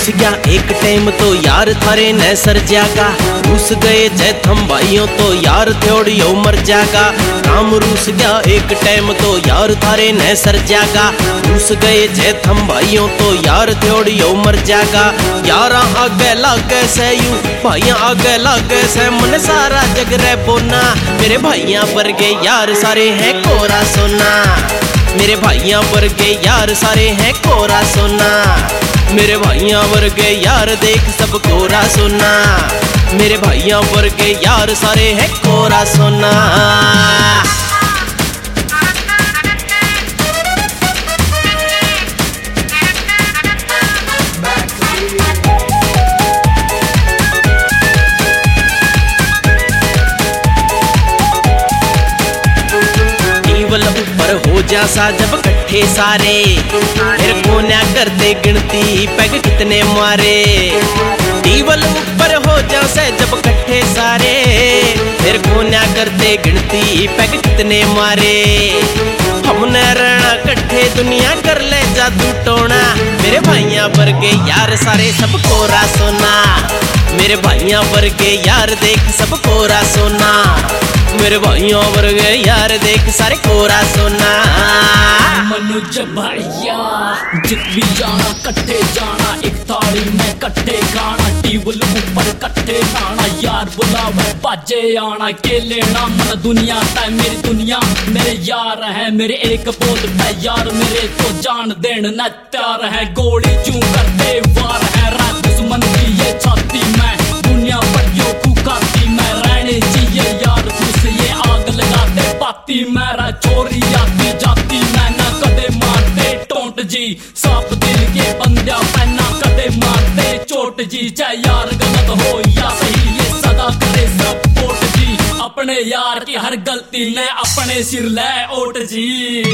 गया एक टाइम तो यार थारे न सर जागा। रूस गए जय थम भाइयों तो यार थोड़ियो मर जागा। काम रूस गया एक टाइम तो यार थारे न सर जागा। रूस गए जय थम भाइयों तो यार थोड़ियो मर जागा। यारा आगे लागे से यू भाइया आगे लागे से मन सारा जग रे बोना। मेरे भाइया वर्गे यार सारे हैं कोरा सोना। मेरे भाइया वर्गे यार सारे हैं कोरा सोना। मेरे भाइया वर्गे यार देख सब कोरा सोना। मेरे भाइया वर्गे यार सारे हैं कोरा सोना। ऊपर हो जा सा जब कट्ठे सारे फिर कोन्या करते गिनती पैग कितने मारे। टेबल ऊपर हो जा सा जब कट्ठे सारे फिर कोन्या करते गिनती पैग कितने मारे। हमने रहना कट्ठे दुनिया कर ले जादू टोना। मेरे भाइया वर्गे यार सारे सब कोरा सोना। मेरे भाइया वर्गे यार देख सब कोरा सोना। मेरे भाइयों वर्गे यार देख सारे कोरा सोना। मनुज भैया जित भी जाना कट्ठे जाना। एक थाली में कट्ठे खाना। टेबल ऊपर कट्ठे खाना। यार बुलावे बाजे आना के लेना मन दुनिया तय मेरी दुनिया। मेरे यार है मेरे एक बोल पे यार मेरे को जान देन न तैयार है। गोली चूं करते वार है रात दुश्मन की ये छाती में। दुनिया पटियों को खाती मैं रहने चाहिए यार खुश ये आग लगाते पाती। मेरा चोरी आती जाती मैं ना कदे मारते टोंट जी। साफ दिल के बंदा पहना कदे मारते चोट जी। चाहे यार गलत हो या सही ये सदा करे सपोर्ट जी। अपने यार की हर गलती ने अपने सिर ले ओट जी।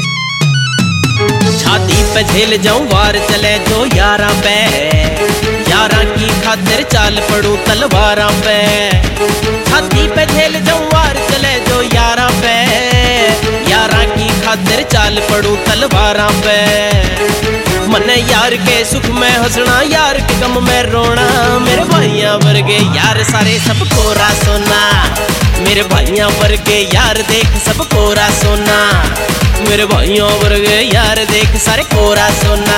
छाती पे झेल जाऊं वार चले जो यारा पे। यारा की खातिर चाल पड़ू तलवारा पे। छाती पे झेल जाऊं वार चले जो यारा पे। यारा की खातिर चाल पड़ू तलवारा पे। मन यार के सुख में हंसना यार के गम में रोना। मेरे भाइया वर्गे यार सारे सब कोरा सोना। मेरे भाइया वर्गे यार देख सब कोरा सोना। मेरे भाइयों वर्गे यार देख सारे कोरा सोना।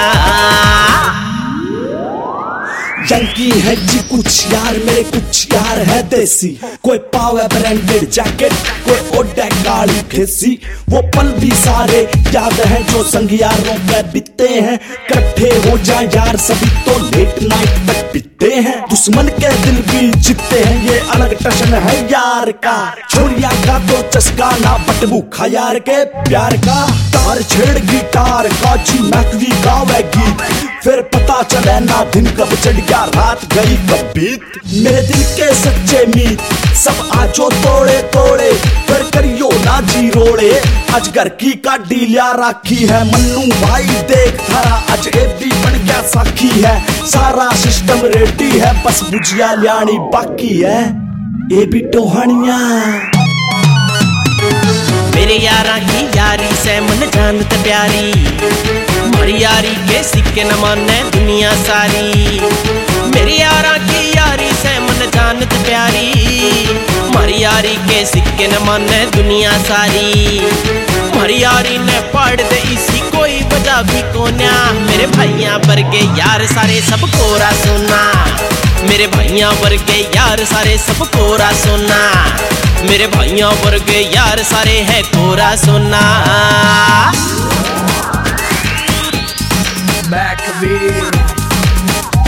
यंकी है जी कुछ यार मेरे कुछ यार है देसी। कोई पावे ब्रांडेड जैकेट कोई ओढ़े काली फेसी। वो पल भी सारे याद हैं जो संग यारों पे बीते हैं। इकट्ठे हो जाए यार सभी तो लेट नाइट तक बीते हैं। दुश्मन के दिल भी जीतते हैं ये अलग टशन है यार का। छोरिया का तो चस्का ना बट भूखा यार के प्यार का। तार छेड़ गिटार का जी मैकवी गावे गीत। फिर पता चले ना दिन कब चढ़ गया रात गई कब बीत। मेरे दिल के सच्चे मीत सब आजो तोड़े तोड़े। फिर करियो ना जी रोड़े। आज घर की का डीलिया राखी है। मन्नू भाई देख थारा आज ए भी बन गया साखी है। सारा सिस्टम रेडी है बस बुझिया लियानी बाकी है। ए भी टोहनिया मेरे यारा की यारी से मन जानत प्यारी। मारी यारी के सिक्के न माने दुनिया सारी। मेरी यारा की यारी से मन जानत प्यारी। मारी यारी के सिक्के न माने दुनिया सारी। मारी यारी ने पाड़ दे इसी कोई वजह भी कोन्या। मेरे भाइया वर्गे यार सारे सब कोरा सोना। मेरे भाइया वर्गे यार सारे सब कोरा सोना। मेरे भाइयों वर्गे यार सारे हैं कोरा सोना। Back